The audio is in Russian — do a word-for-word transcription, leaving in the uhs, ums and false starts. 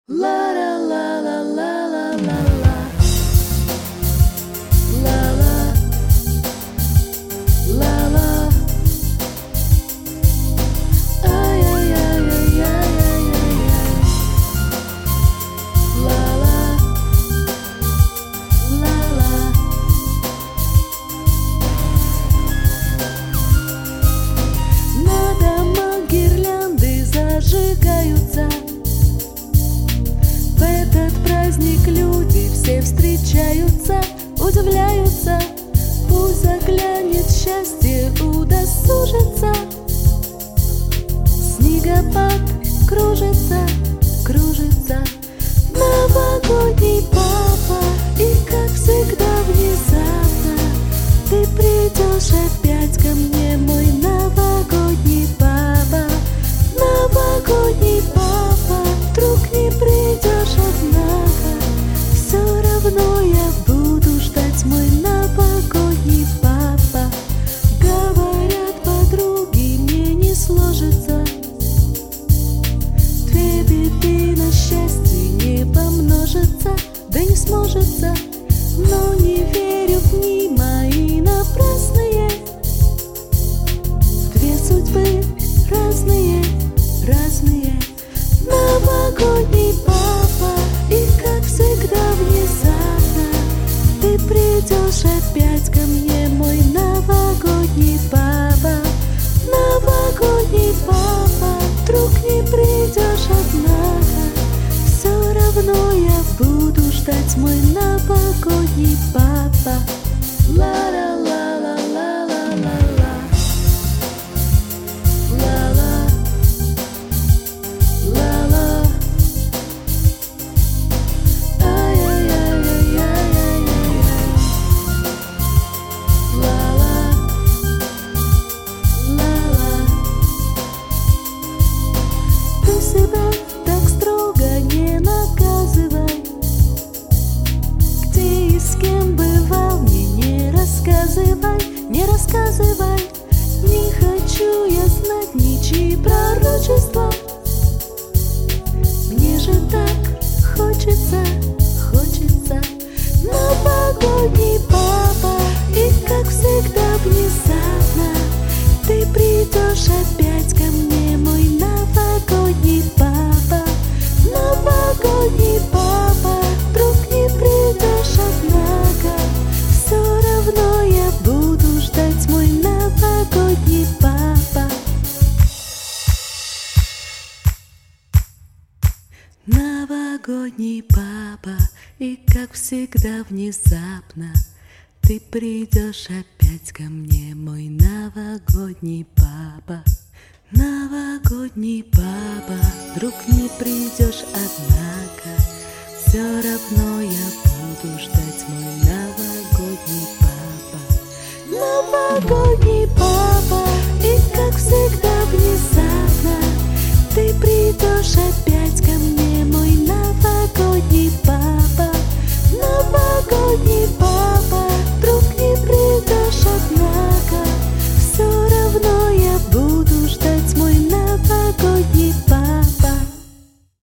La la la la la la la la la la la la ay ay ay ay ay ay ay la la la la на домах гирлянды зажигаются. В этот праздник люди все встречаются, удивляются. Пусть заглянет счастье, удосужится. Снегопад кружится, кружится. Новогодний папа, и как всегда внезапно ты придешь опять ко мне, мой новогодний папа. Новогодний папа, вдруг не придешь, однако все равно я буду ждать, мой новогодний папа. Говорят подруги, мне не сложится. Две беды на счастье не помножится, да не сможется. Но не верю в дни мои напрасные. Две судьбы разные, разные. Новогодний папа, и как всегда внезапно ты придешь опять ко мне, мой новогодний папа. Новогодний папа, вдруг не придешь, однако все равно я буду ждать, мой новогодний папа. Ла-ла-ла-ла-ла-ла-ла. Себя так строго не наказывай. Где и с кем бывал, мне не рассказывай, не рассказывай. Не хочу я знать ничьи пророчества. Мне же так хочется, хочется. Новогодний папа, и как всегда внезапно ты придешь опять ко мне, мой новогодний папа. Новогодний папа, вдруг не придешь, однако все равно я буду ждать, мой новогодний папа. Новогодний папа, и как всегда внезапно ты придешь опять ко мне, мой новогодний папа. Новогодний папа, вдруг не придешь, однако все равно я буду ждать, мой новогодний папа. Новогодний